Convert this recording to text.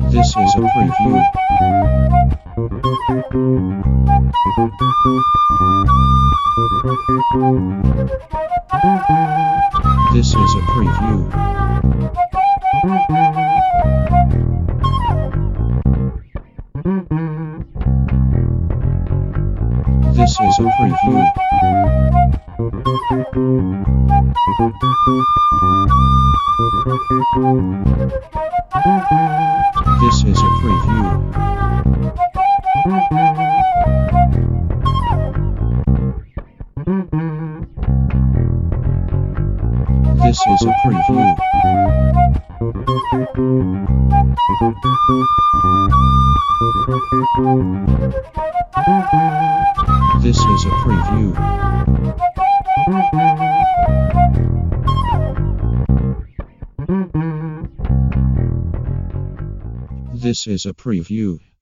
This is a preview. This is a preview. This is a preview. This is a preview. This is a preview. This is a preview. This is a preview.